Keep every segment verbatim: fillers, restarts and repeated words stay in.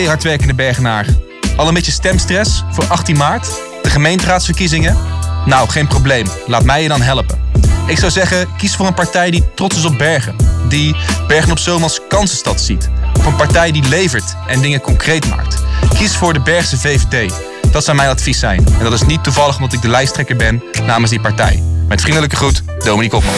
Hey hardwerkende Bergenaar. Al een beetje stemstress voor achttien maart? De gemeenteraadsverkiezingen? Nou, geen probleem. Laat mij je dan helpen. Ik zou zeggen, kies voor een partij die trots is op Bergen. Die Bergen op Zoom als kansenstad ziet. Of een partij die levert en dingen concreet maakt. Kies voor de Bergse V V D. Dat zou mijn advies zijn. En dat is niet toevallig omdat ik de lijsttrekker ben namens die partij. Met vriendelijke groet, Dominique Opman.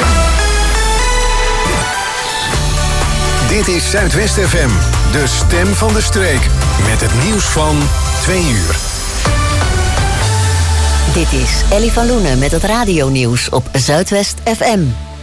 Dit is Zuidwest F M, de stem van de streek. Met het nieuws van twee uur. Dit is Ellie van Loenen met het radionieuws op Zuidwest F M.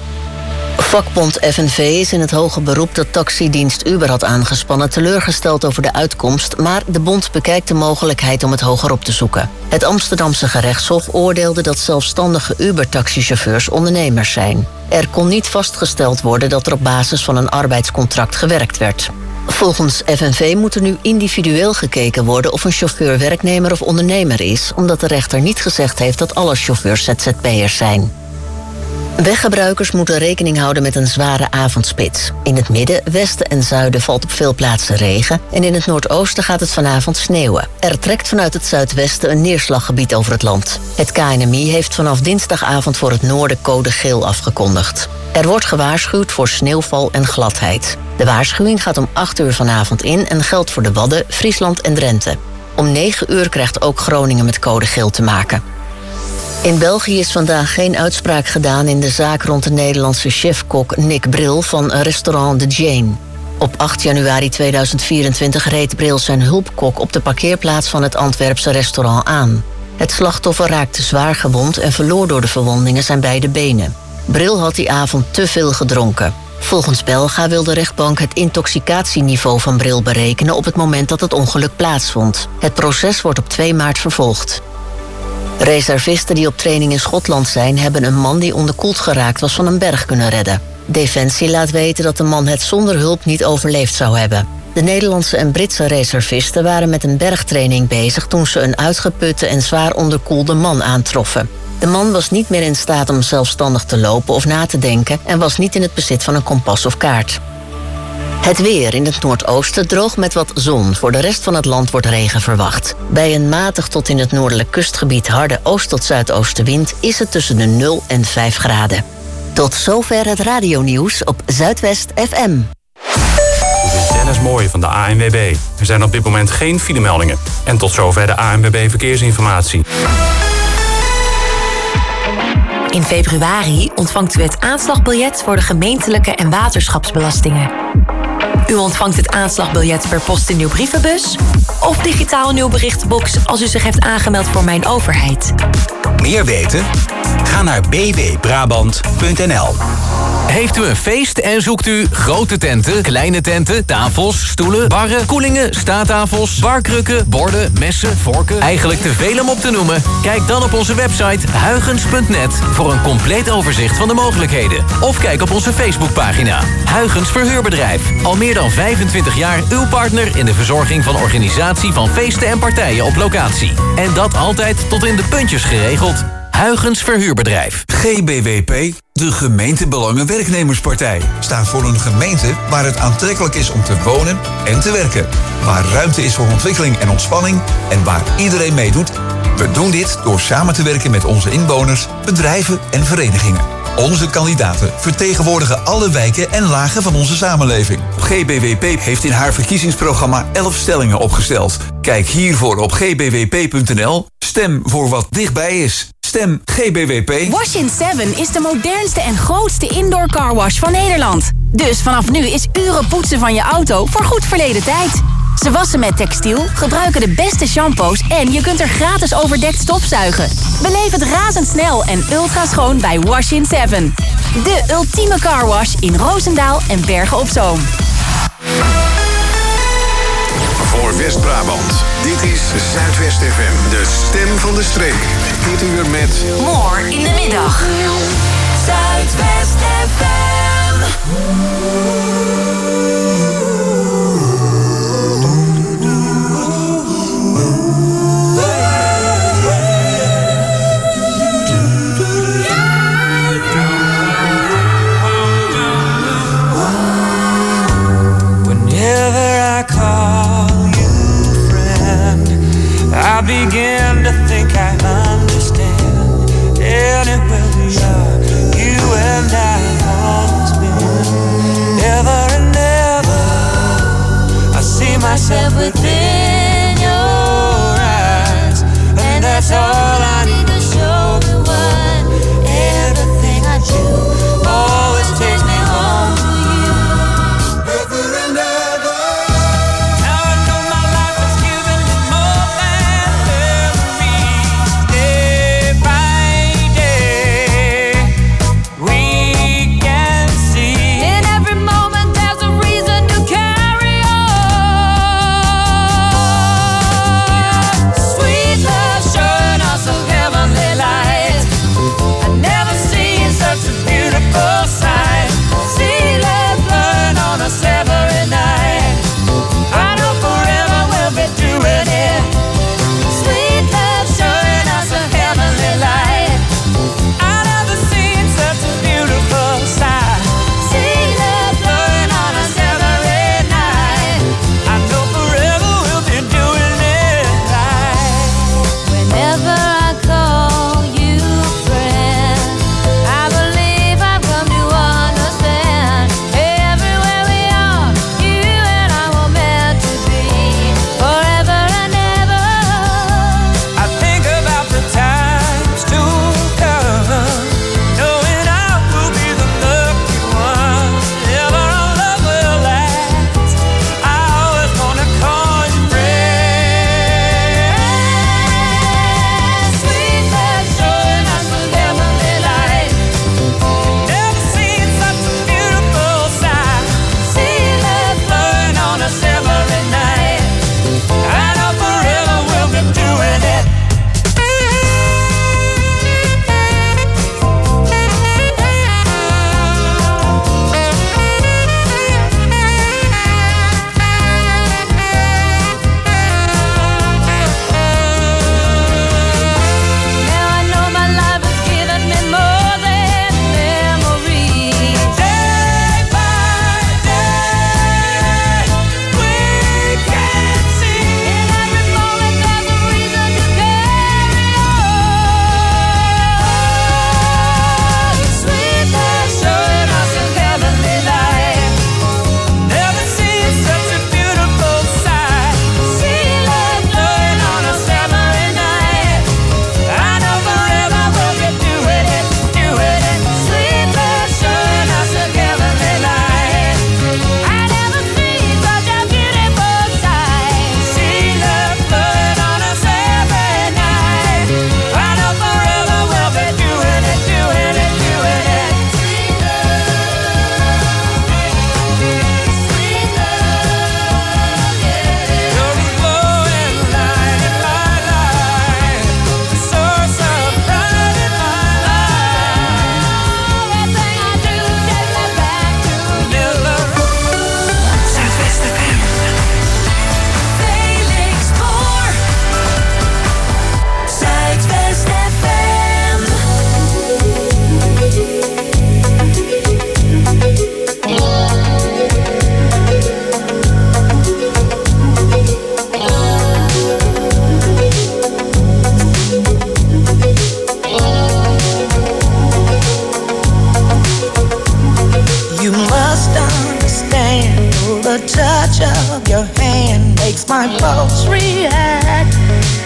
Vakbond F N V is in het hoge beroep dat taxidienst Uber had aangespannen teleurgesteld over de uitkomst, maar de bond bekijkt de mogelijkheid om het hoger op te zoeken. Het Amsterdamse gerechtshof oordeelde dat zelfstandige Uber-taxichauffeurs ondernemers zijn. Er kon niet vastgesteld worden dat er op basis van een arbeidscontract gewerkt werd. Volgens F N V moet er nu individueel gekeken worden of een chauffeur werknemer of ondernemer is, omdat de rechter niet gezegd heeft dat alle chauffeurs Z Z P'ers zijn. Weggebruikers moeten rekening houden met een zware avondspits. In het midden, westen en zuiden valt op veel plaatsen regen en in het noordoosten gaat het vanavond sneeuwen. Er trekt vanuit het zuidwesten een neerslaggebied over het land. Het K N M I heeft vanaf dinsdagavond voor het noorden code geel afgekondigd. Er wordt gewaarschuwd voor sneeuwval en gladheid. De waarschuwing gaat om acht uur vanavond in en geldt voor de Wadden, Friesland en Drenthe. Om negen uur krijgt ook Groningen met code geel te maken. In België is vandaag geen uitspraak gedaan in de zaak rond de Nederlandse chefkok Nick Bril van restaurant De Jane. Op acht januari tweeduizend vierentwintig reed Bril zijn hulpkok op de parkeerplaats van het Antwerpse restaurant aan. Het slachtoffer raakte zwaar gewond en verloor door de verwondingen zijn beide benen. Bril had die avond te veel gedronken. Volgens Belga wil de rechtbank het intoxicatieniveau van Bril berekenen op het moment dat het ongeluk plaatsvond. Het proces wordt op twee maart vervolgd. Reservisten die op training in Schotland zijn, hebben een man die onderkoeld geraakt was van een berg kunnen redden. Defensie laat weten dat de man het zonder hulp niet overleefd zou hebben. De Nederlandse en Britse reservisten waren met een bergtraining bezig toen ze een uitgeputte en zwaar onderkoelde man aantroffen. De man was niet meer in staat om zelfstandig te lopen of na te denken en was niet in het bezit van een kompas of kaart. Het weer in het noordoosten droog met wat zon. Voor de rest van het land wordt regen verwacht. Bij een matig tot in het noordelijk kustgebied harde oost- tot zuidoostenwind is het tussen de nul en vijf graden. Tot zover het radionieuws op Zuidwest F M. Dit is Dennis Mooij van de A N W B. Er zijn op dit moment geen filemeldingen. En tot zover de A N W B Verkeersinformatie. In februari ontvangt u het aanslagbiljet voor de gemeentelijke en waterschapsbelastingen. U ontvangt het aanslagbiljet per post in uw brievenbus of digitaal in uw berichtenbox als u zich heeft aangemeld voor Mijn Overheid. Meer weten? Ga naar b w brabant punt n l. Heeft u een feest en zoekt u grote tenten, kleine tenten, tafels, stoelen, barren, koelingen, staattafels, barkrukken, borden, messen, vorken? Eigenlijk te veel om op te noemen? Kijk dan op onze website huygens punt net voor een compleet overzicht van de mogelijkheden. Of kijk op onze Facebookpagina. Huygens Verhuurbedrijf. Al meer dan vijfentwintig jaar uw partner in de verzorging van organisatie van feesten en partijen op locatie. En dat altijd tot in de puntjes geregeld. Huygens Verhuurbedrijf. G B W P, de gemeentebelangen-werknemerspartij, staat voor een gemeente waar het aantrekkelijk is om te wonen en te werken. Waar ruimte is voor ontwikkeling en ontspanning en waar iedereen meedoet. We doen dit door samen te werken met onze inwoners, bedrijven en verenigingen. Onze kandidaten vertegenwoordigen alle wijken en lagen van onze samenleving. G B W P heeft in haar verkiezingsprogramma elf stellingen opgesteld. Kijk hiervoor op g b w p punt n l. Stem voor wat dichtbij is. Stem G B W P. Wash in seven is de modernste en grootste indoor carwash van Nederland. Dus vanaf nu is uren poetsen van je auto voor goed verleden tijd. Ze wassen met textiel, gebruiken de beste shampoos en je kunt er gratis overdekt stofzuigen. Beleef het razendsnel en ultra schoon bij Wash in seven. De ultieme carwash in Roosendaal en Bergen op Zoom. Voor West-Brabant, dit is Zuidwest F M, de stem van de streek. Dit uur met... More in de middag. Zuidwest F M. Whenever I call you begin to think I understand. Anywhere we are, you and I have always been. Ever and ever, I see myself within your eyes, and that's all I need to show me what everything I do always takes me home to you. Ever and ever. Now I know my life has given me more than memories. Day by day, we can see. In every moment there's a reason to carry on. Sweet love showing us a heavenly light. I never seen such a beautiful sight. See love burn on us every night. I know forever we'll be doing it. Sweet love showing us a heavenly light. I never seen such a beautiful sight. See love burn on us every night. I know forever we'll be doing it right. Whenever I call you friend, I believe I've come to understand. Everywhere we are, you and I were meant to be forever and ever. I think about the times to come, knowing I will be the lucky one. Ever our love will last. I always wanna call you friend. Sweet love showing us a heavenly light. Never seen such a beautiful sight. See love burn on us every night. I know forever we'll be doing it. Now I know my life has given me more than memories. Day by day, we can see. In every moment there's a reason to carry on. Sweet love showing us a heavenly light. Never seen such a beautiful sight. See love blowing on us every night. I know forever we'll be doing it, doing it. Sweet love showing us a heavenly light. I never seen such a beautiful sight. See love blowing on us every night. I know forever we'll be doing it, doing it, doing it. Sweet love, yeah. You're the glowing light in my life, the source of pride in my life. Everything I do takes me back to you. Zuidwest F M. Felix Boer. Zuidwest F M. You must understand, the touch of your hand makes my pulse react.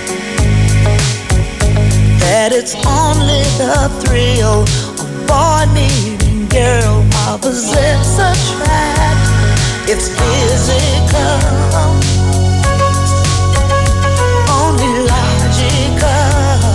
That it's only the thrill of boy meeting girl, opposites attract. It's physical, only logical.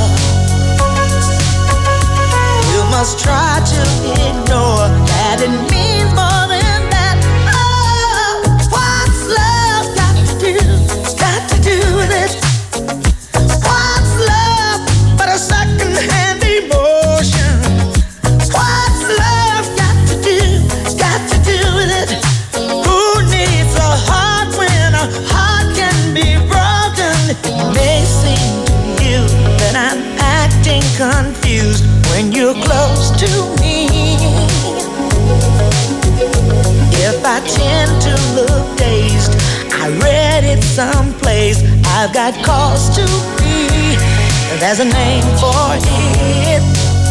You must try to ignore that it means more than that. Oh, what's love got to do? Got to do with it. What's love but a second-hand emotion? What's love got to do? Got to do with it. Who needs a heart when a heart can be broken? It may seem to you that I'm acting confused when you're close to me. If I tend to look dazed, I I read it someplace. I've got cause to be. There's a name for it.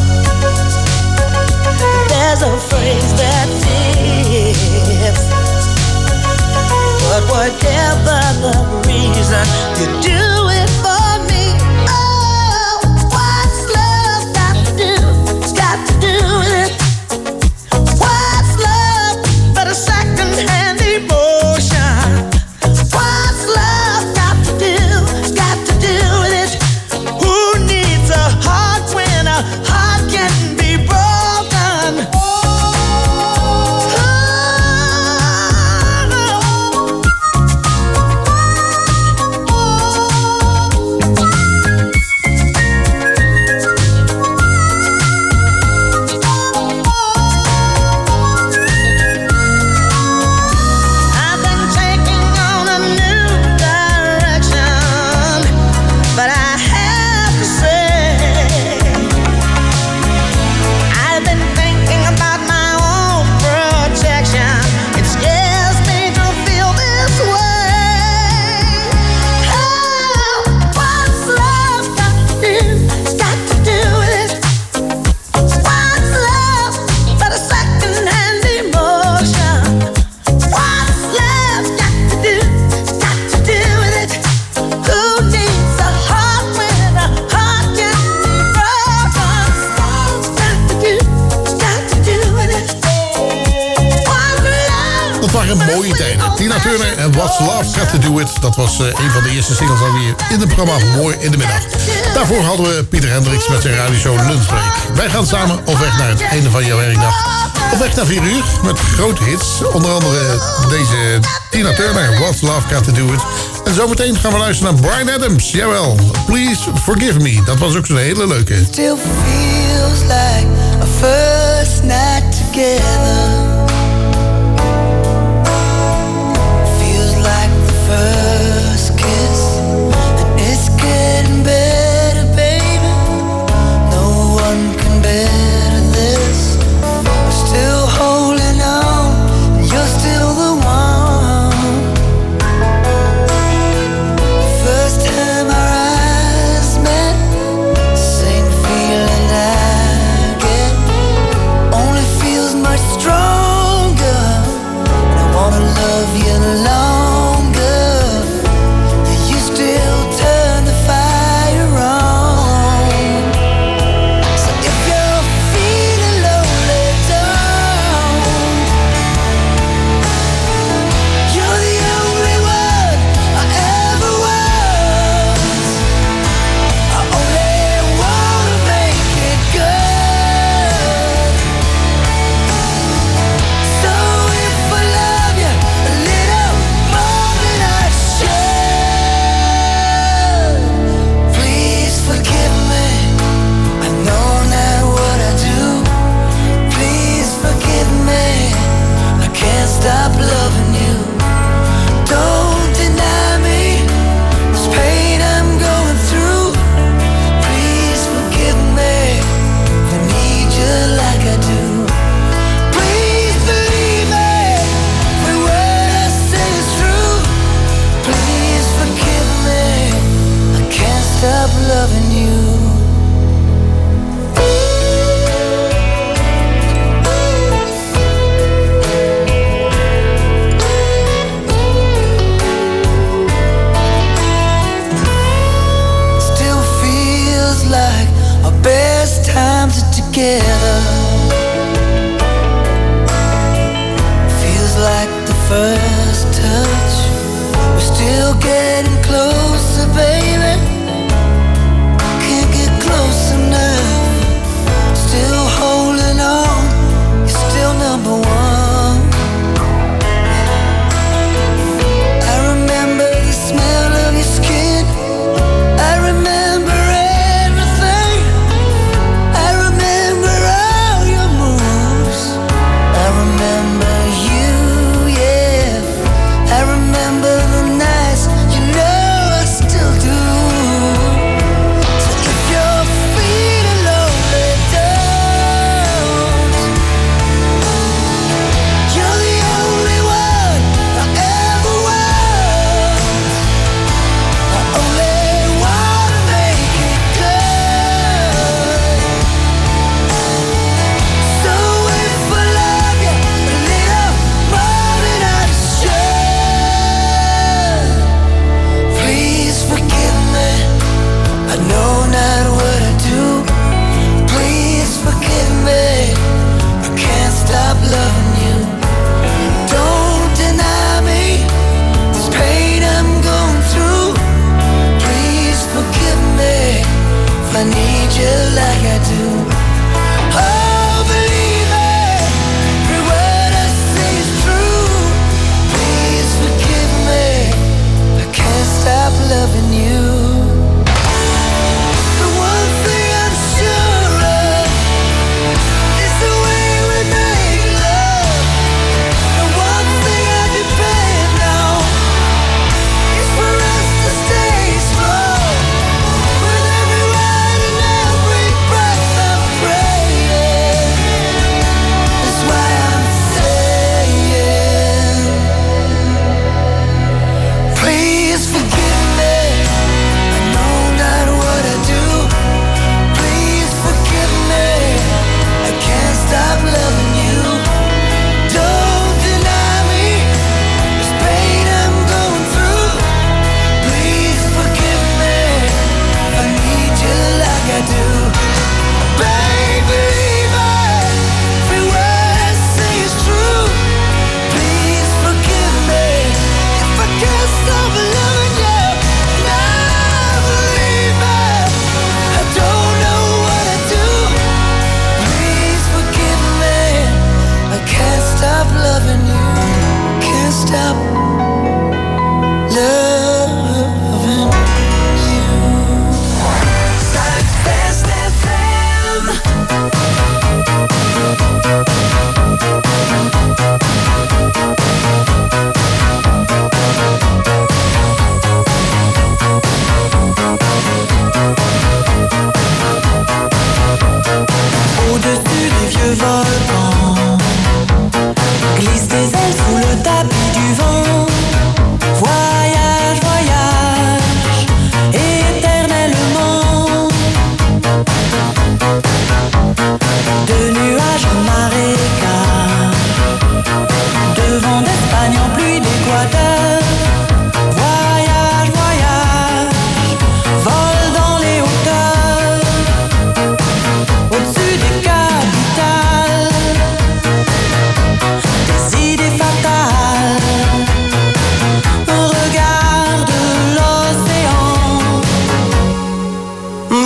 There's a phrase that fits. But whatever the reason, you do it for me. Oh, what's love got to do? Got to do with it. What's love but a second-hand emotion? What's love got to do? Got to do with it. Who needs a heart when a heart can be broken? Mooie tijden. Tina Turner en What's Love Got To Do It. Dat was uh, een van de eerste singles alweer in het programma Mooi in de Middag. Daarvoor hadden we Pieter Hendricks met zijn radioshow Lunchbreak. Wij gaan samen op weg naar het einde van jouw werkdag. Op weg naar vier uur met grote hits. Onder andere deze Tina Turner, What's Love Got To Do It. En zometeen gaan we luisteren naar Bryan Adams. Jawel, Please Forgive Me. Dat was ook zo'n hele leuke. Still feels like a first night together. First kiss, and it's getting better, baby. No one can better this. We're still holding on, and you're still the one. First time our eyes met, same feeling I get. Only feels much stronger, and I wanna love you long. Stop loving you. Don't deny me this pain I'm going through. Please forgive me if I need you like I do. Please believe me when what I say is true. Please forgive me, I can't stop loving you. Best times are together. Feels like the first touch. We're still getting closer, baby. Can't get close enough. Still holding on. You're still number one. I remember the smell of your skin. I remember everything. I remember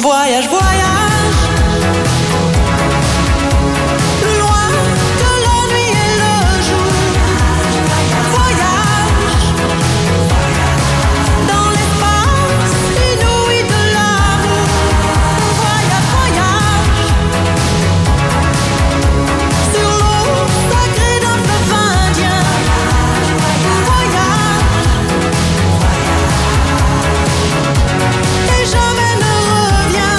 Voyage, voyage, plus loin que la nuit et le jour. Voyage, dans l'espace inouï de l'amour. Voyage, voyage, sur l'eau sacrée d'un fleuve indien. Voyage, et jamais ne reviens.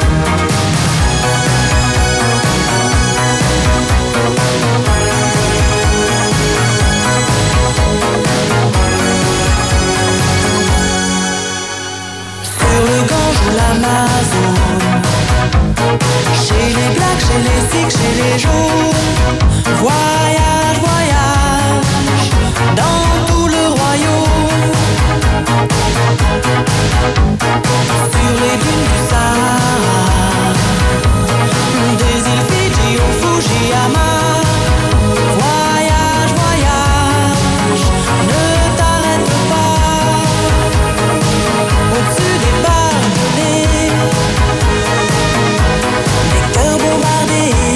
Sur le Gange ou l'Amazone, chez les Blacks, chez les Sikhs, chez les Jaunes. Voyage, voyage, dans tout le royaume. Sur les dunes du Sahara, des îles Fidji au Fujiyama. Voyage, voyage, ne t'arrête pas. Au-dessus des barbelés, des cœurs bombardés.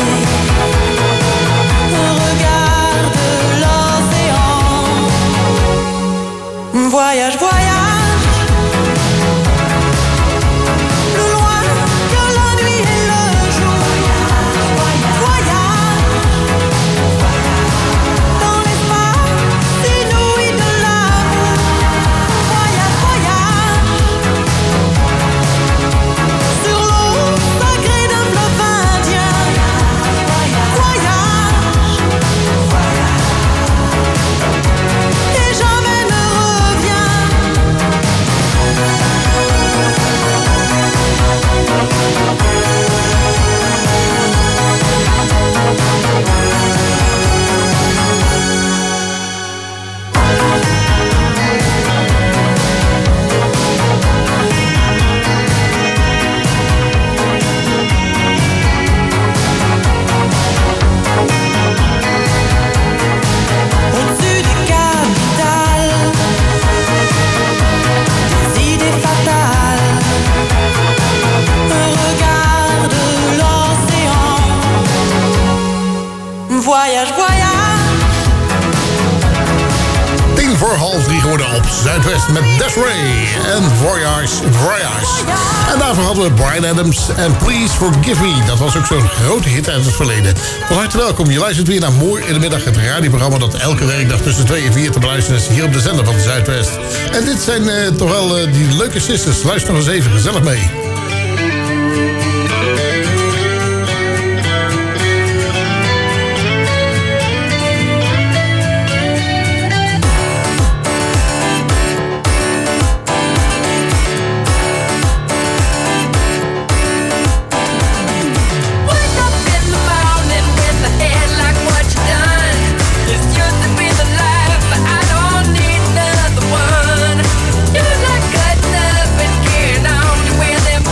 Regarde l'océan. Voyage, voyage, plus loin que la nuit et le jour. Voyage, dans l'espace inouï de l'amour. Voyage, voyage, sur l'eau sacrée d'un fleuve indien. Voyage, et jamais ne reviens. Au-dessus des capitales, des idées fatales. Regarde l'océan. Voyage, voyage. Tien voor half drie geworden op Zuidwest met Desiree en Voyage, Voyage. En daarvoor hadden we Bryan Adams en Please Forgive Me. Dat was ook zo'n grote hit uit het verleden. Van harte welkom, je luistert weer naar Mooi in de Middag, het radioprogramma dat elke werkdag tussen twee en vier te beluisteren is hier op de zender van Zuidwest. En dit zijn uh, toch wel uh, die leuke sisters. Luister nog eens even gezellig mee. Wake up in the morning with the head like what you done. It's good to be alive, but I don't need another one. You look good enough and carrying on with them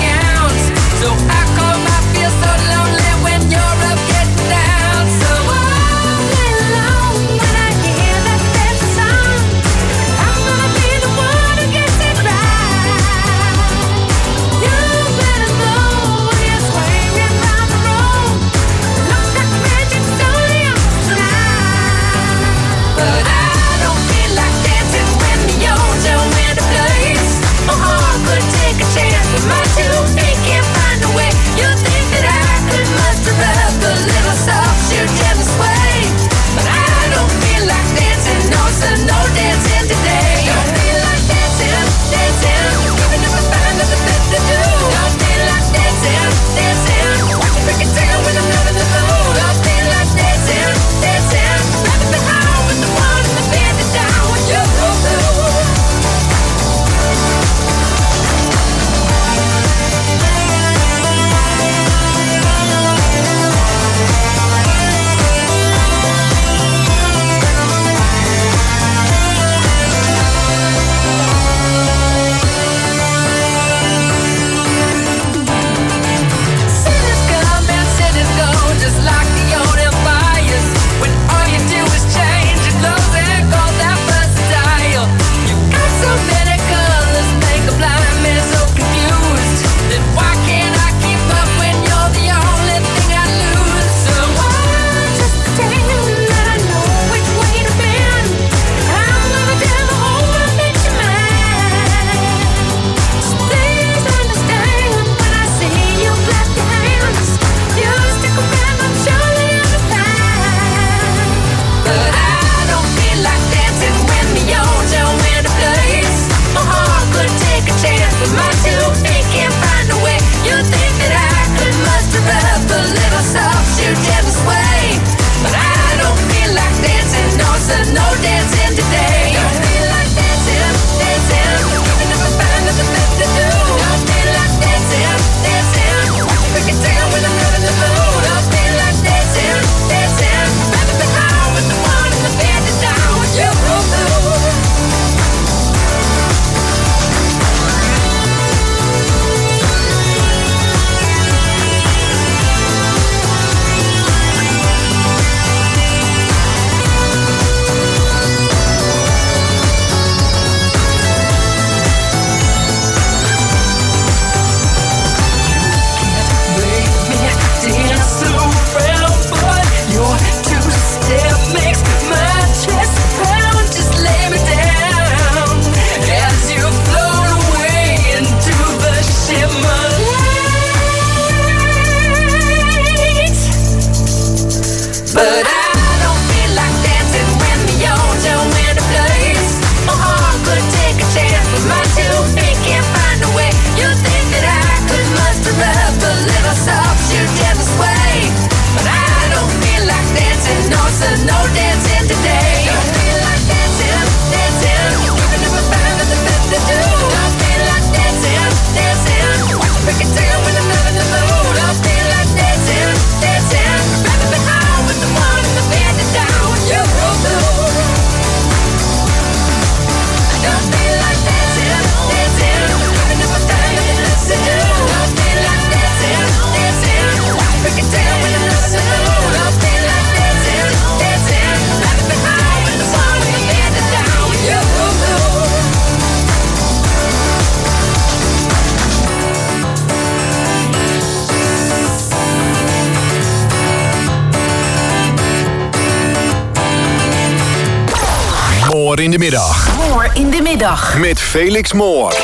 Moor in de middag. Moor in de middag. Met Felix Moor.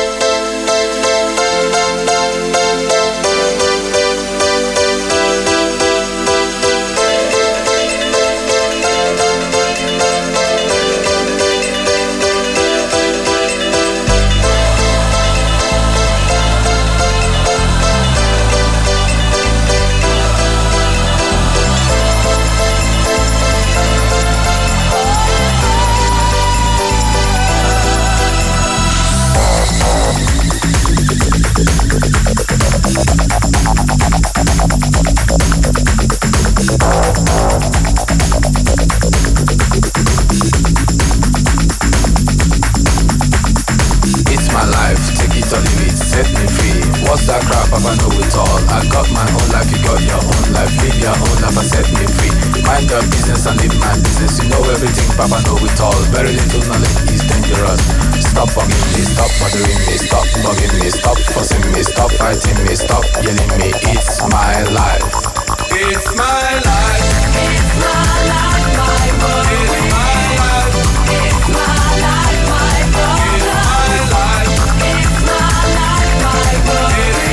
What's that crap? I know it all. I got my own life, you got your own life. Live your own life and set me free. Mind your business and live my business. You know everything, Papa know it all. Very little knowledge is dangerous. Stop bugging me, stop bothering me, stop bugging me, stop fussing me, stop fighting me, stop yelling me. It's my life. It's my life. It's my life, my world. It's my life. It's my life, my world. It's my life. It's my life, my world.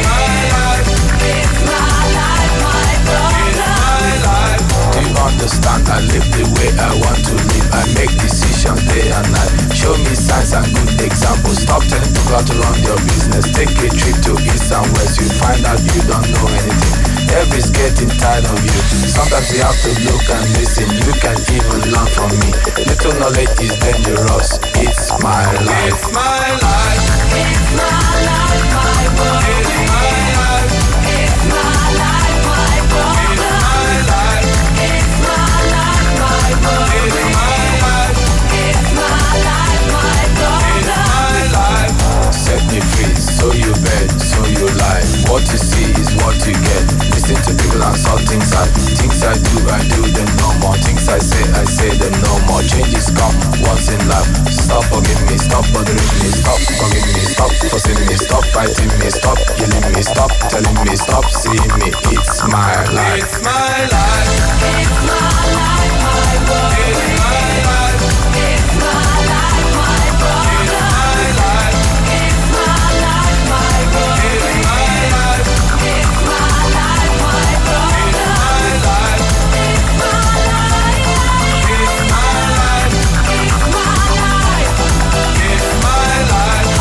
Understand, I live the way I want to live. I make decisions day and night. Show me signs and good examples. Stop telling people how to run your business. Take a trip to east and west. You find out you don't know anything. Everybody's getting tired of you. Sometimes you have to look and listen. You can even learn from me. Little knowledge is dangerous. It's my life. It's my life. It's my life, my world. It's my life. It's my life, my world. It's my life. It's my life, my world. It's my life. It's my life, my world. It's my life. Set me free, so you bet, so you lie. What you see is what you get. Listen to people and saw things I Things I do, I do them no more. Things I say, I say them no more. Changes come once in life. Stop bugging me, stop bothering me, stop bugging me, stop fussing me, stop fighting me, stop yelling me, stop telling me, stop seeing me. It's my life. It's my life. It's my life, my world. It's my life. It's my life, my world. It's my life. It's my life, my world. It's my life. It's my life, my world. It's my life. It's my life. It's my life. It's my life. It's my life.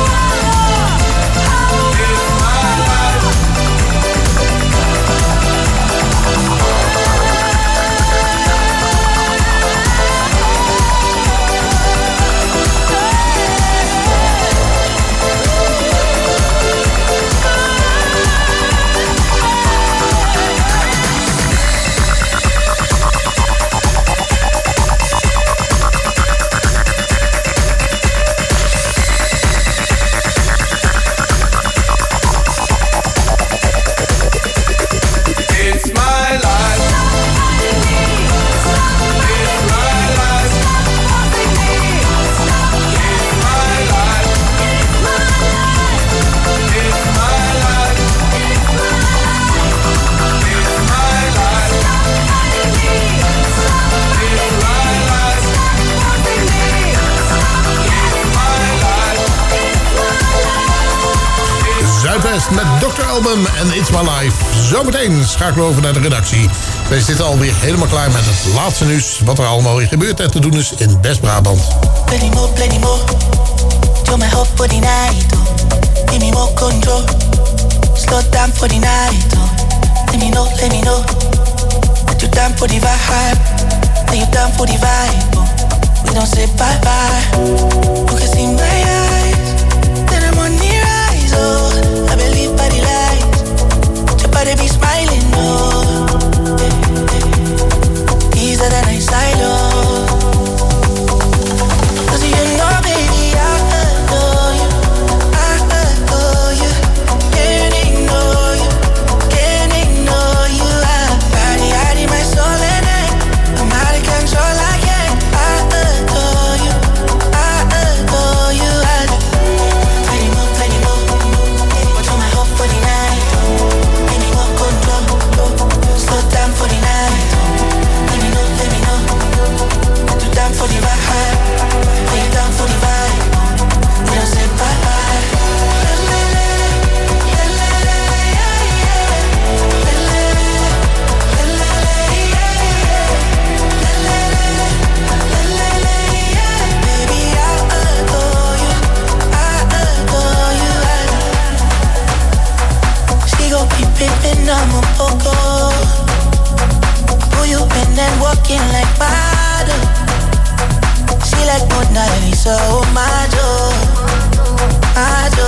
It's my life. Zuidwest met dokter Album en It's My Life. Zometeen schakelen we over naar de redactie. Wij zitten alweer helemaal klaar met het laatste nieuws. Wat er allemaal weer gebeurt en te doen is in West-Brabant. Plenty more, plenty more. Do my help for the night. Oh. Give me more control. Slow down for the night. Oh. Let me know, let me know. That you down for the vibe. That you down for the vibe. Oh. We don't say bye bye. You can see my eyes. Then I'm on the rise. Oh, I believe by the light. Your body be smiling. Oh, easier than I silo. Cause you know, baby, I adore you. I adore you. Can't ignore you. Can't ignore you. I body, I need my soul and I. I'm out of control, I can't. I adore you. I adore you. I peeping on my poco. Who you been and walking like Mado? She like Mona Lisa, oh Mado, Mado.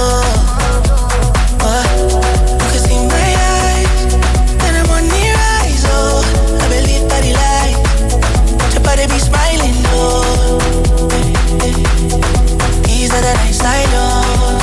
Oh, you can see my eyes, and I'm on the rise, oh. I believe that he lies, your body be smiling, oh. He's at the nice side, oh.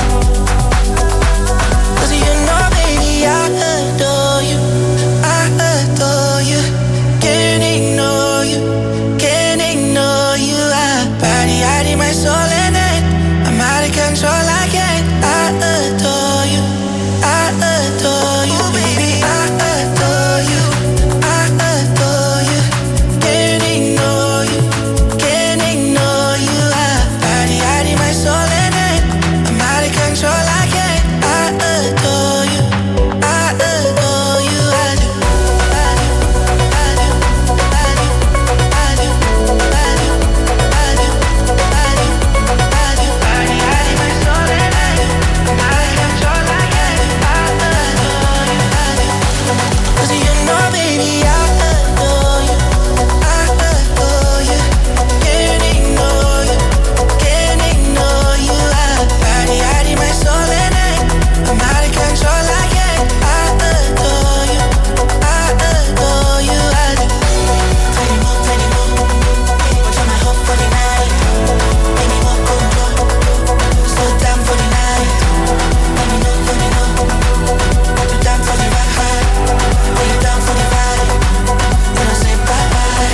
Cause you know, baby, I adore you, I adore you. Can't ignore you, can't ignore you. I body, I need my soul in it. I'm out of control, I can't. I adore you, I adore you, baby. I adore you, I adore you. Can't ignore you, can't ignore you. I body, I need my soul in it. I'm out of control, I can't. I adore you, I adore you. I do, I do, I do, I do, I do, I do, I do, I do, I do. Body, I need my soul in it. I'm out of control, I can't. I adore you, I do. 'Cause you know, baby, I adore you, I adore you. Can't ignore you, can't ignore you. I body, I need my soul in it. I'm out of control, I can't. I adore you, I adore you, I do. Tiny more, tiny more. Watch on my hope for the night. Give me more control. Slow down for the night. Let me know, let me know. You down for the ride? Are you down for the ride? Then I'll say bye bye.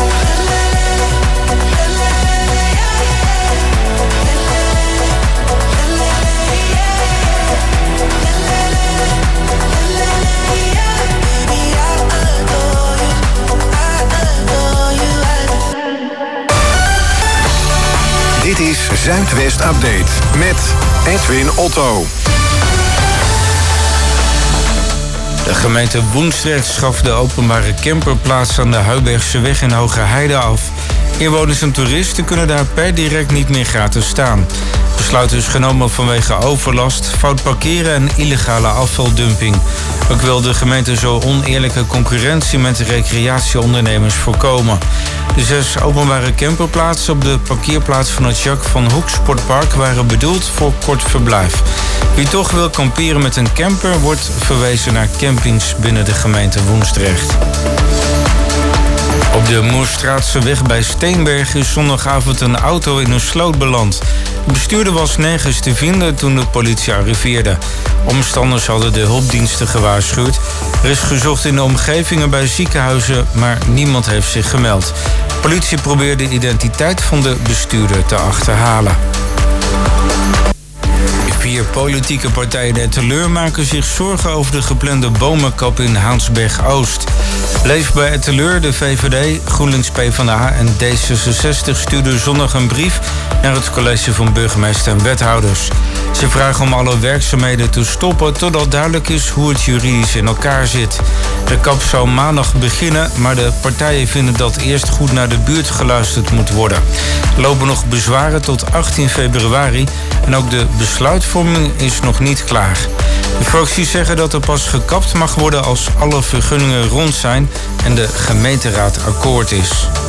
Baby, I adore you, I adore you, I do. Dit is Zuidwest Update met Edwin Otto. De gemeente Woensdrecht schaft de openbare camperplaats aan de Huibergseweg in Hogerheide af. Inwoners en toeristen kunnen daar per direct niet meer gratis staan. Het besluit is genomen vanwege overlast, fout parkeren en illegale afvaldumping. Ook wil de gemeente zo oneerlijke concurrentie met de recreatieondernemers voorkomen. De zes openbare camperplaatsen op de parkeerplaats van het Jacques van Hoek Sportpark waren bedoeld voor kort verblijf. Wie toch wil kamperen met een camper wordt verwezen naar campings binnen de gemeente Woensdrecht. Op de Moerstraatse weg bij Steenberg is zondagavond een auto in een sloot beland. De bestuurder was nergens te vinden toen de politie arriveerde. Omstanders hadden de hulpdiensten gewaarschuwd. Er is gezocht in de omgevingen bij ziekenhuizen, maar niemand heeft zich gemeld. De politie probeerde de identiteit van de bestuurder te achterhalen. Vier politieke partijen in Etteleur maken zich zorgen over de geplande bomenkap in Haansberg-Oost. Leef bij Etteleur, de V V D, GroenLinks PvdA en D zesenzestig stuurden zondag een brief naar het college van burgemeester en wethouders. Ze vragen om alle werkzaamheden te stoppen totdat duidelijk is hoe het juridisch in elkaar zit. De kap zou maandag beginnen, maar de partijen vinden dat eerst goed naar de buurt geluisterd moet worden. Er lopen nog bezwaren tot achttien februari en ook de besluitvorming is nog niet klaar. De fracties zeggen dat er pas gekapt mag worden als alle vergunningen rond zijn en de gemeenteraad akkoord is.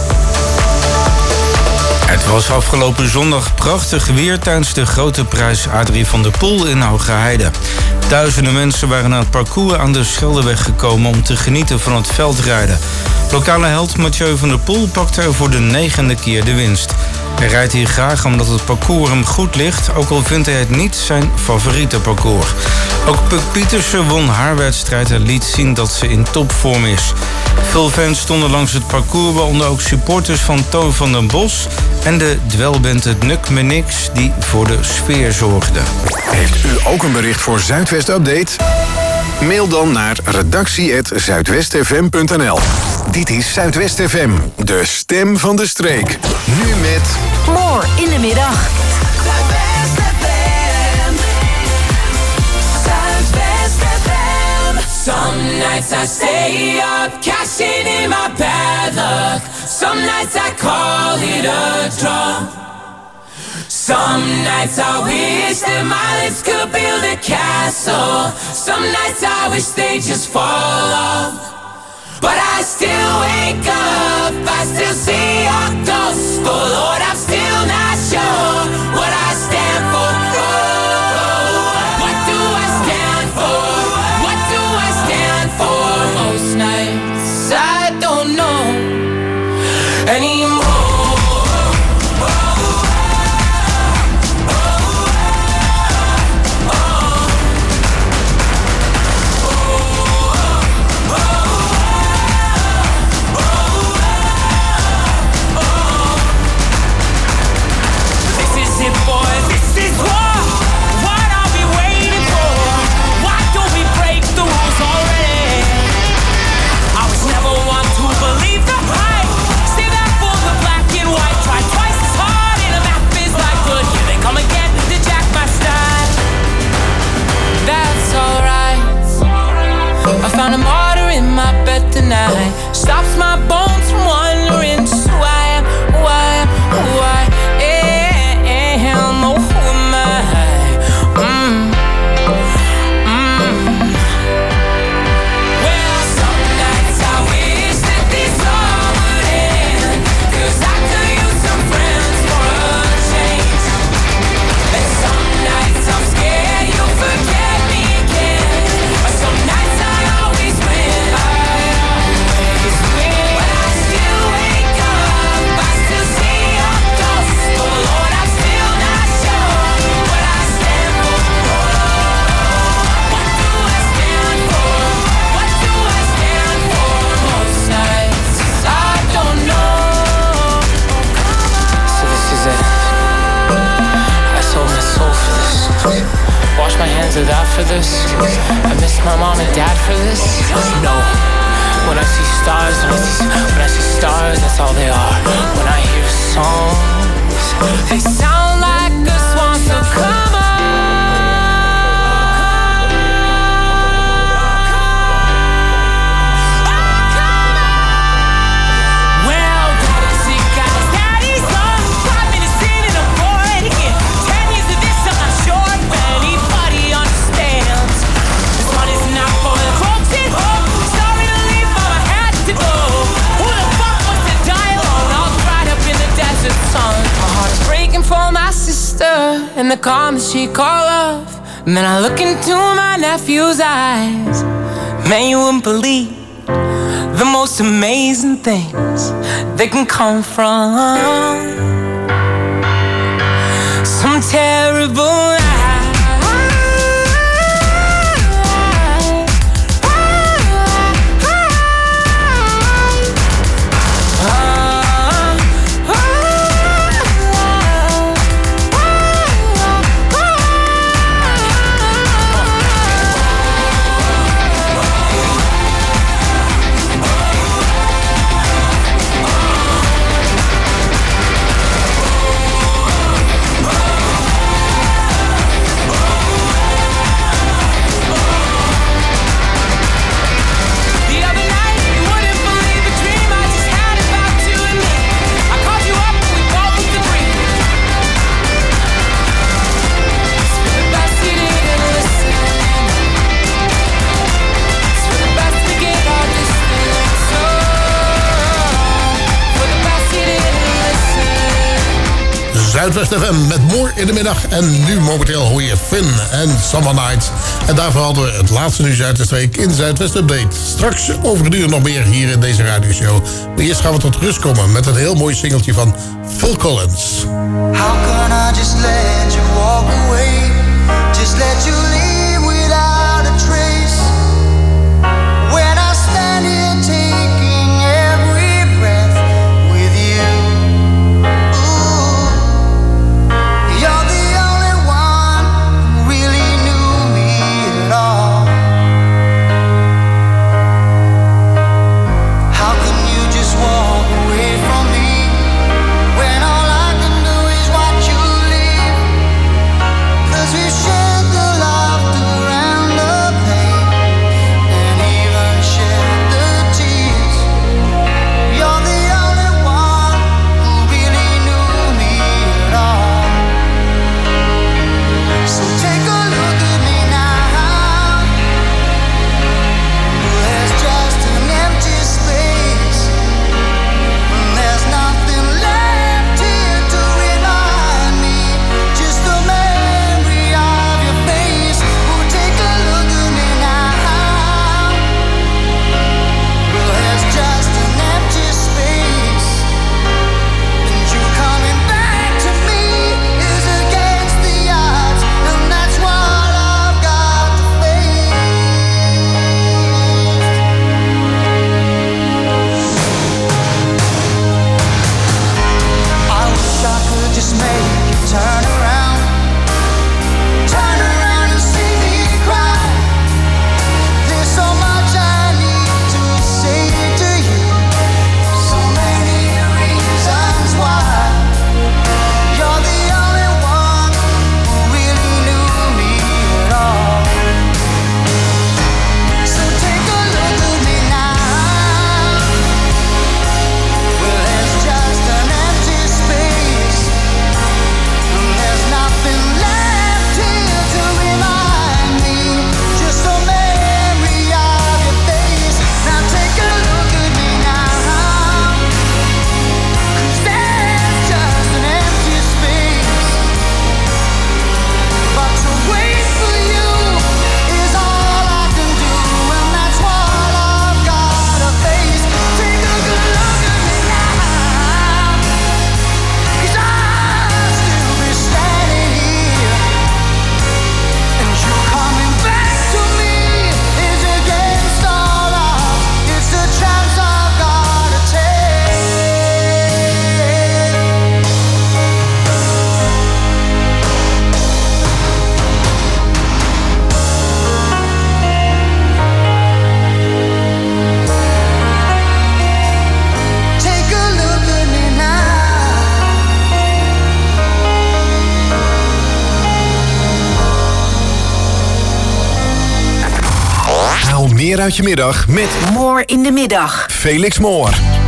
Het was afgelopen zondag prachtig weer tijdens de grote prijs Adrie van der Poel in Hogerheide. Duizenden mensen waren naar het parcours aan de Scheldeweg gekomen om te genieten van het veldrijden. Lokale held Mathieu van der Poel pakte er voor de negende keer de winst. Hij rijdt hier graag omdat het parcours hem goed ligt, ook al vindt hij het niet zijn favoriete parcours. Ook Puk Pietersen won haar wedstrijd en liet zien dat ze in topvorm is. Veel fans stonden langs het parcours, waaronder ook supporters van Toon van den Bos en de dwelband het Nuk Me Niks, die voor de sfeer zorgde. Heeft u ook een bericht voor Zuidwest Update? Mail dan naar redactie at zuidwestfm punt n l. Dit is Zuidwest F M, de stem van de streek. Nu met... More in de middag. Zuidwest F M. Zuidwest F M. Some nights I stay up, cashing in my bad luck. Some nights I call it a draw. Some nights I wish that my lips could build a castle. Some nights I wish they just fall off. But I still wake up, I still see your ghost. Oh Lord, I'm still not sure what I stand for. Oh, what do I stand for? What do I stand for? Most nights I don't know anymore. Found a martyr in my bed tonight. Stops my bones from wandering. Just who I am, who I am, who I am. Oh, who am I? Mm. Mm. Well, some nights I wish that this all would end, 'cause I could use some friends for a change. And some nights I'm scared you'll forget me again. Or some nights I always win, I always win. But I still wake up, I still see your ghost. Oh Lord, I'm still not sure what I stand for. What do I stand for? What do I stand for? Most nights I don't know. So this is it. I sold my soul for this. Wash my hands of that for this. I miss my mom and dad for this. No. When I see stars, when I see, when I see stars, that's all they are. When I hear songs, they sound like a swan, so come on. Well, daddy guys, daddy's on. Five minutes in and I'm bored again. Ten years of this, I'm not sure if anybody understands. This one is not for the folks at home. Sorry to leave, but I had to go. Who the fuck wants to die alone? All dried up in the desert sun. My heart is breaking for my sister and the calm that she call love. And then I look into my nephew's eyes. Man, you wouldn't believe the most amazing things that can come from some terrible night. Zuidwest F M met Moore in de middag. En nu momenteel hoor je Finn en Summer Nights. En daarvoor hadden we het laatste nu Zuidwest Week in Zuidwest Update. Straks over een uur nog meer hier in deze radioshow. Maar eerst gaan we tot rust komen met een heel mooi singeltje van Phil Collins. How can I just let you walk away? Just let you leave without a trace. When I stand here taking every breath with you. Ooh, you're the only one who really knew me at all. How can you just walk away from me when all I can do is watch you leave? 'Cause we shared the love meer uit je middag met Moor in de middag. Felix Moor.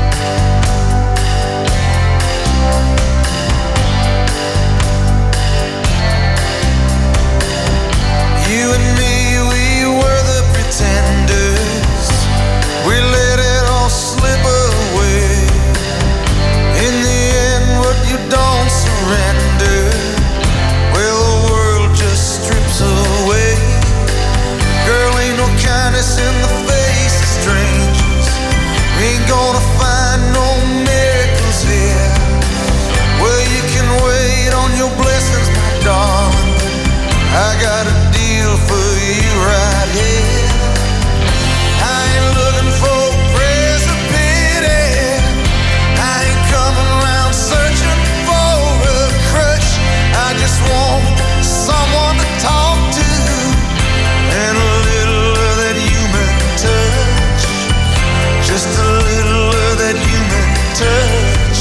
You and me, we were the pretenders. We let it all slip away. In the end, what you don't surrender, well, the world just strips away. Girl, ain't no kindness in the face of strangers. Ain't gonna find no miracles here. Well, you can wait on your blessings, my darling. I got a deal for you right here. I ain't looking for prayers of pity. I ain't coming around searching for a crutch. I just want someone to talk to and a little of that human touch. Just a little of that human touch.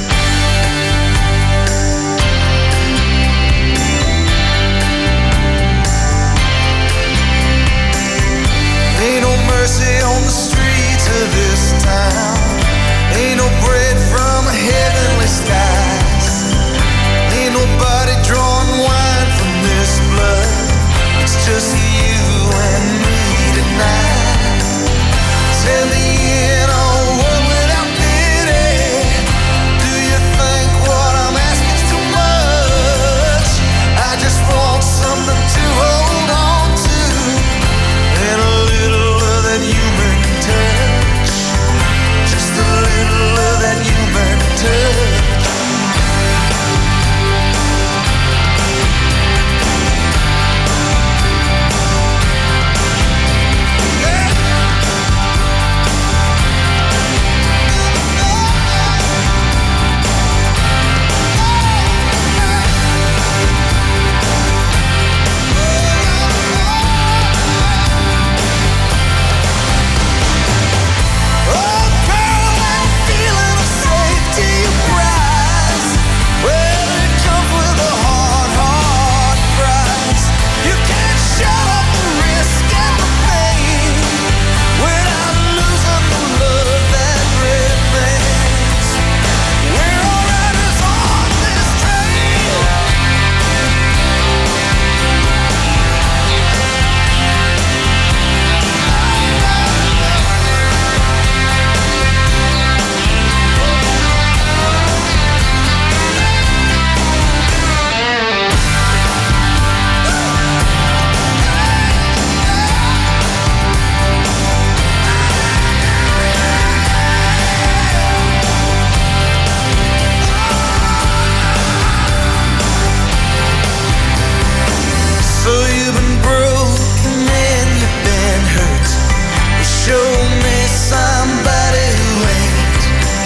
Ain't no mercy on the streets of this town. Ain't no bread from heavenly skies. Ain't nobody drawing wine from this blood. It's just you and me tonight. Tell me in a world without pity, do you think what I'm asking too much? I just want something to hold on to and a little of that human touch. Just a little of that human touch. So you've been broken and you've been hurt. Well, show me somebody who ain't.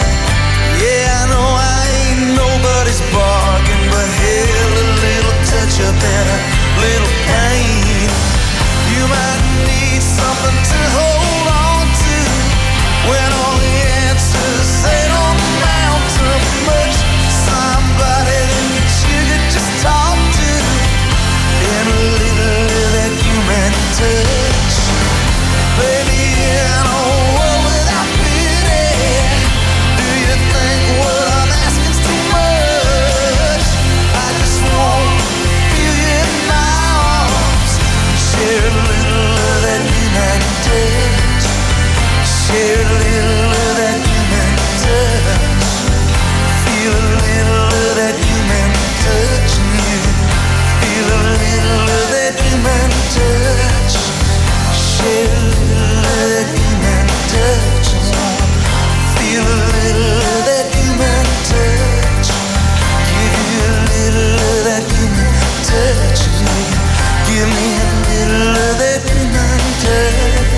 Yeah, I know I ain't nobody's bargain, but hell, a little touch up and a little pain. You might need something to hold on to when all the answers ain't on the mountain much. Somebody that you could just talk to and a little of that human touch. Baby, in a world without pity, do you think what I'm asking is too much? I just want to feel you in my arms. Share a little of that human touch. Share a little of that human touch. Feel a little of that human touch in you. Feel a little of that human touch. Share a little of that human touch. Feel a little of that human touch. Give you a little of that human touch. Give me a little of that human touch.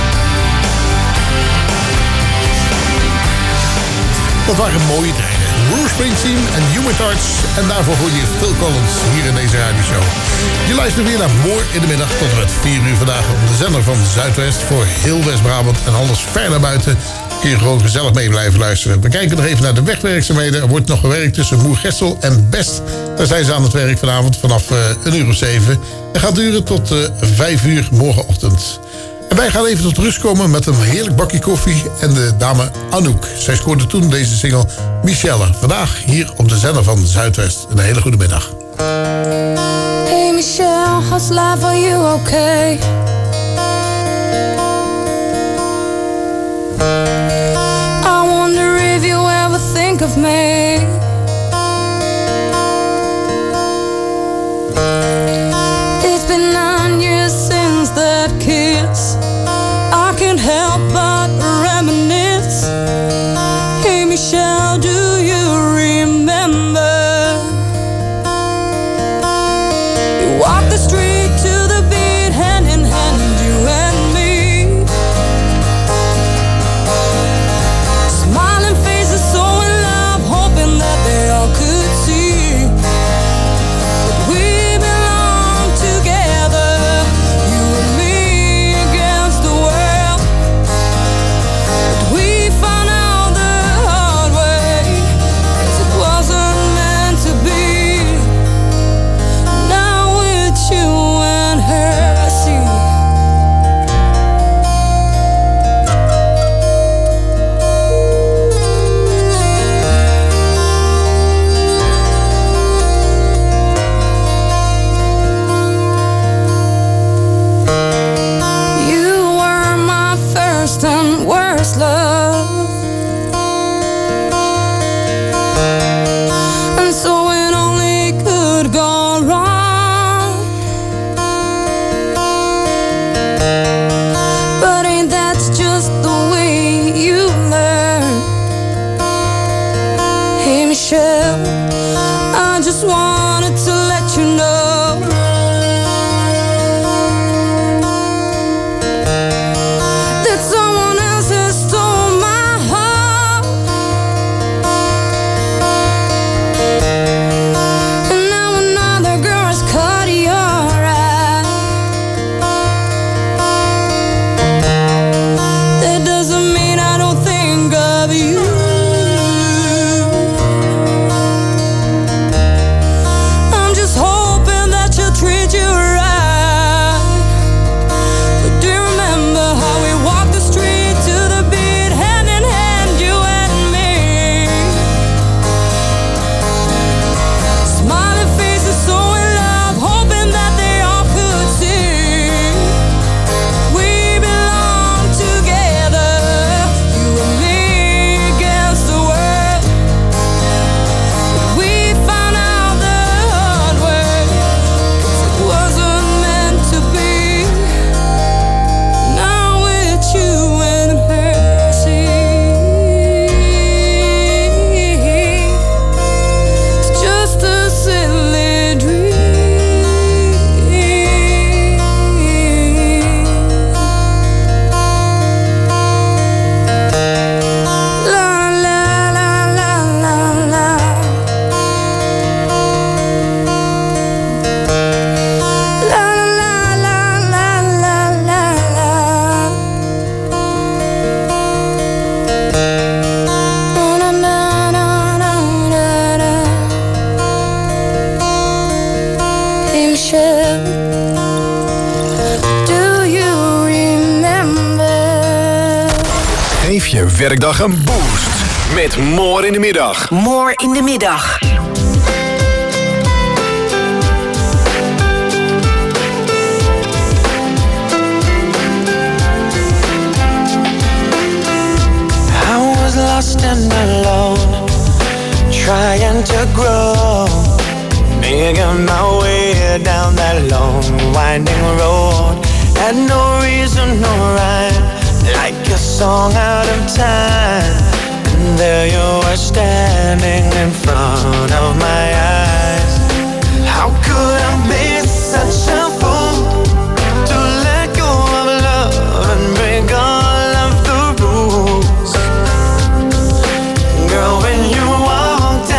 Dat waren mooie tijden. Bruce Springsteen en Human Touch. En daarvoor hoor je Phil Collins hier in deze radioshow. Je luistert weer naar Moor in de middag tot en met vier uur vandaag op de zender van Zuidwest voor heel West-Brabant en alles ver naar buiten. Kun je gewoon gezellig mee blijven luisteren. We kijken nog even naar de wegwerkzaamheden. Er wordt nog gewerkt tussen Moergestel en Best. Daar zijn ze aan het werk vanavond vanaf uh, een uur of zeven. En gaat duren tot uh, vijf uur morgenochtend. En wij gaan even tot rust komen met een heerlijk bakje koffie en de dame Anouk. Zij scoorde toen deze single Michelle. Vandaag hier op de zender van Zuidwest. Een hele goede middag. Hey Michelle, how's life, are you okay? I wonder if you ever think of me. It's been nine years since that kiss. I can't help but reminisce. Hey Michelle, do you remember? You walked the street to the beat, hand in hand, you and me. Smiling faces, so in love, hoping that they all could see that we belong together, you and me against the world. But we found out the hard way, 'cause it wasn't meant to be. Now with you and her, I see. You were my first and worst love, and so it only could go wrong. But ain't that just the way you learn? Hey Michelle, I just wanted to let you know that someone else has stole my heart, and now another girl has cut your eye. That doesn't mean I don't think of you. I'm just hoping that you'll treat you right. But do you remember how we walked the street to the beat, hand in hand, you and me? Smiling faces, so in love, hoping that they all could see we belong together, you and me against the world. But we found out the hard way, 'cause it wasn't meant to be. Now with you and her, see, it's just a silly dream. La la la la la la. La la la la la la la. Na na na na na na na. Hey Michelle, do you remember? Geef je werkdag een boost met Moor in de middag. Moor in de middag. I was lost and alone, trying to grow, making my way down that long, winding road. Had no reason, no rhyme, like a song out of time. And there you were standing in front of my eyes. How could I be such a fool to let go of love and break all of the rules? Girl, when you walked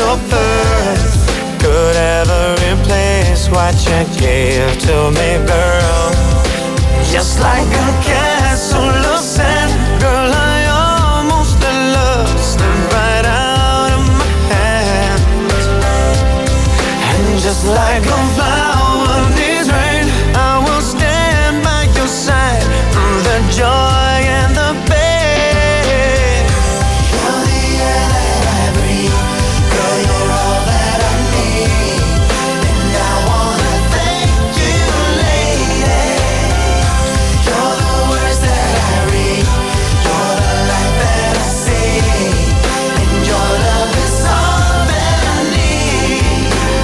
first could ever replace what you gave to me, girl. Just like a castle of sand, girl, I almost let love slip right out of my hands. And just like a flower needs rain, I will stand by your side through the joy and the pain. You're the air that I breathe, girl, you're all that I need. And I wanna thank you, lady. You're the words that I read, you're the light that I see, and your love is all that I need.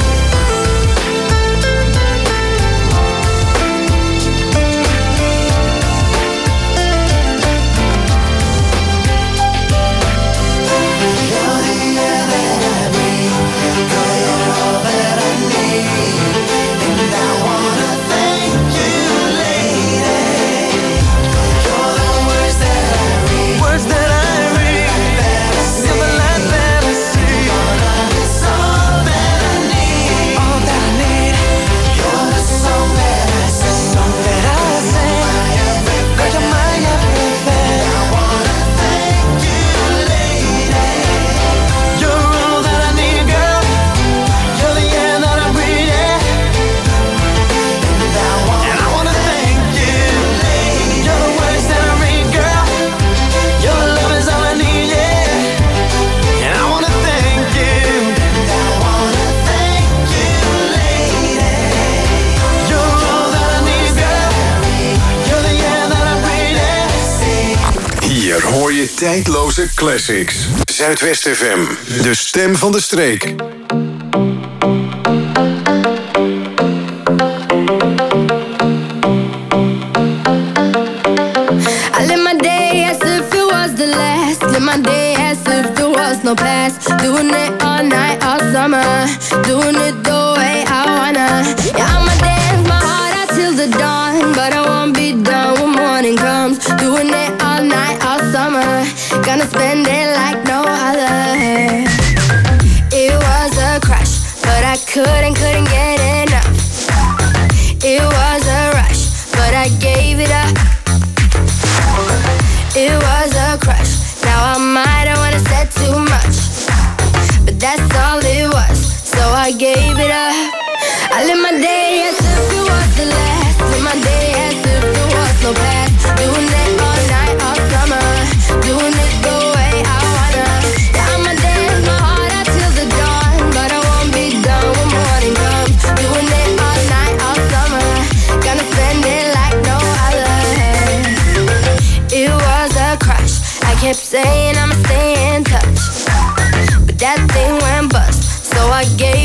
You're the air that I breathe, girl, you're all that I need. And I wanna thank you, lady. You're the words that I read, words that I read, you're the light that I see. Your love is all that I need, all that I need. You're the song that I sing, song that I sing. Girl, you're my everything. I wanna thank you, lady. You're all that I need, girl. You're the air that I breathe, yeah. And I wanna, and I wanna thank you, lady. You're the words that I read, girl. Your love is all I need, yeah. And I wanna thank you. And I wanna thank you, lady. You're all that I need, girl. You're the air that I breathe, yeah. Hier hoor je tijdloze classics. Zuidwest F M, de stem van de streek. I live my day as if it was the last. Live my day as if there was no past. Doing it all night, all summer. Doing it the way I wanna. Yeah, I'ma dance my heart out till the dawn. But I won't be done when morning comes. Doing it all night, all summer. Gonna spend it like no other. It was a crush, but I couldn't, couldn't get enough. It was a rush, but I gave it up. It was a crush. Now I might have wanna said too much, but that's all it was. So I gave it up. I live my day as if it was the last. Live my day as if there was no past. Doing it all night, all summer. Doing it the way I wanna. Yeah, I'ma dance my heart out till the dawn, but I won't be done when morning comes. Doing it all night, all summer. Gonna spend it like no other. It was a crush. I kept saying I'ma stay in touch, but that thing went bust. So I gave